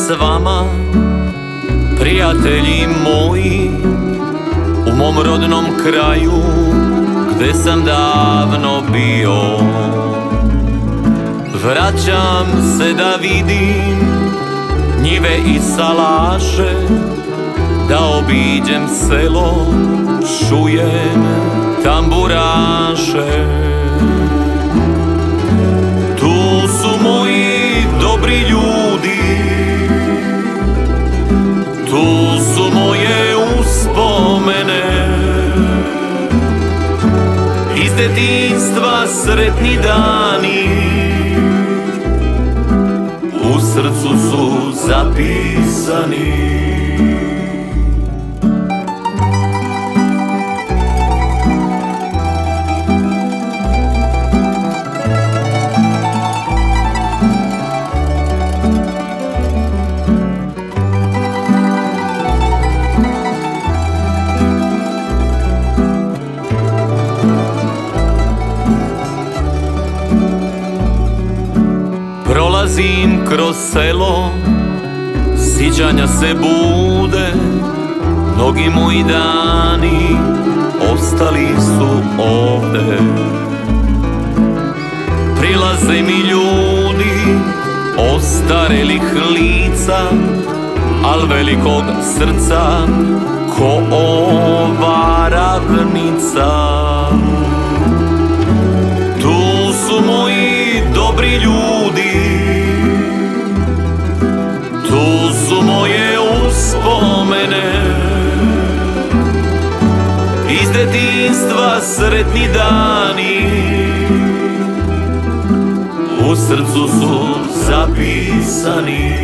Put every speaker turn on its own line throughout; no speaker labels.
s vama, prijatelji moji, u mom rodnom kraju gde sam davno bio. Vraćam se da vidim njive i salaše, da obiđem selo, čujem tamburaše. Tu su moji dobri ljudi, tu su moje uspomene, iz detinjstva sretni dani, u srcu su zapisani. Prolazim kroz selo, sićanja se bude, mnogi moji dani ostali su ovde. Prilaze mi ljudi ostarelih lica, al velikog srca ko ova ravnica. Tu su moji dobri ljudi, tu su moje uspomene, iz detinjstva sretni dani, u srcu su zapisani.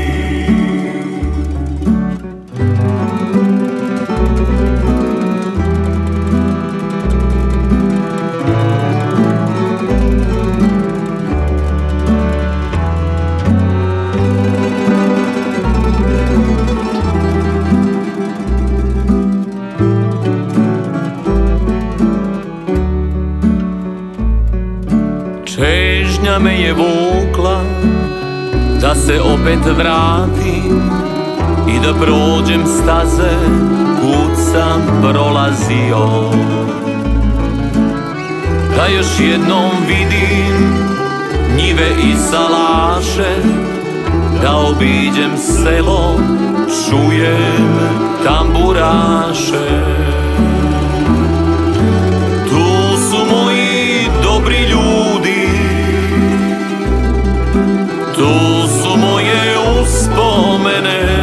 Čežnja me je vukla da se opet vratim i da prođem staze kud sam prolazio, da još jednom vidim njive i salaše, da obiđem selo, čujem tamburaše. Tu su moji dobri ljudi, tu su moje uspomene,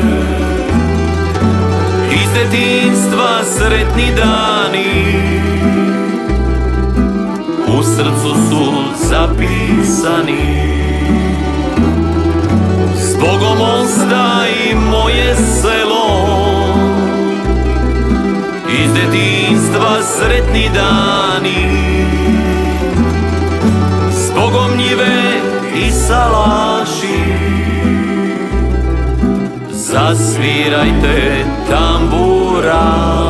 iz detinjstva sretni dani, u srcu su zapisani. Zbogom ostaj moje selo, iz detinjstva sretni dani, zbogom njive i salaši, zasvirajte tamburaši.